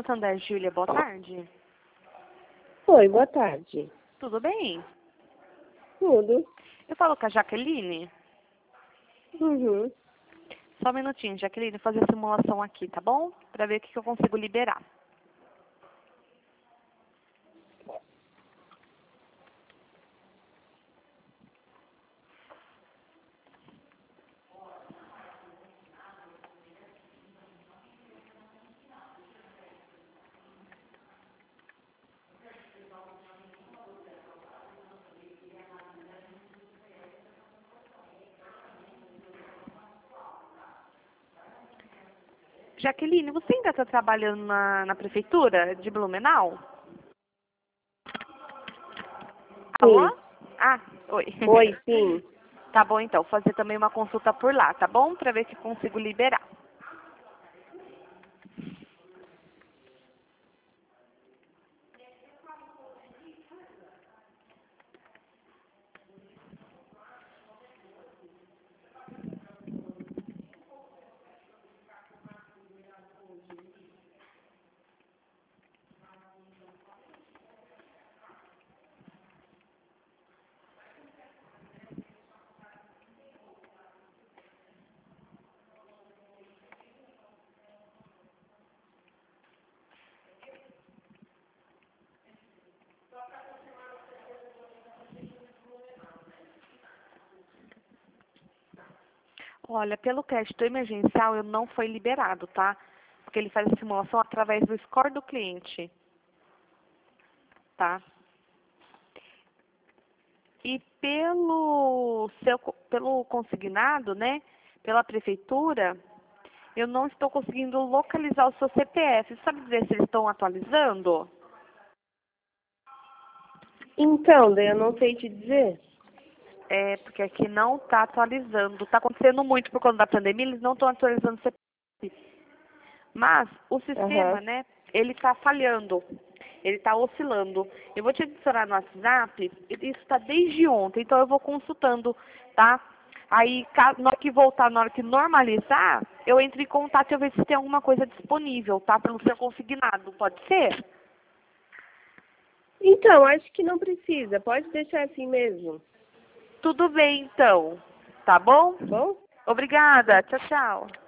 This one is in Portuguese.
Santander, Júlia, boa tarde. Oi, boa tarde. Tudo bem? Tudo? Eu falo com a Jaqueline. Uhum. Só um minutinho, Jaqueline, vou fazer a simulação aqui, tá bom? Pra ver o que eu consigo liberar. Jaqueline, você ainda está trabalhando na prefeitura de Blumenau? Alô? Sim. Ah, oi. Oi, sim. Tá bom, então. Vou fazer também uma consulta por lá, tá bom? Pra ver se consigo liberar. Olha, pelo crédito emergencial, eu não foi liberado, tá? Porque ele faz a simulação através do score do cliente, tá? E pelo consignado, né? Pela prefeitura, eu não estou conseguindo localizar o seu CPF. Você sabe dizer se eles estão atualizando? Então, daí eu não sei te dizer. É, porque aqui não está atualizando. Está acontecendo muito por conta da pandemia, eles não estão atualizando o CPF. Mas o sistema, Aham. né, ele está falhando. Ele está oscilando. Eu vou te adicionar no WhatsApp, isso está desde ontem, então eu vou consultando, tá? Aí, na hora que voltar, na hora que normalizar, eu entro em contato e eu vejo se tem alguma coisa disponível, tá? Pelo seu consignado, pode ser? Então, acho que não precisa. Pode deixar assim mesmo. Tudo bem, então. Tá bom? Tá bom? Obrigada. Tchau, tchau.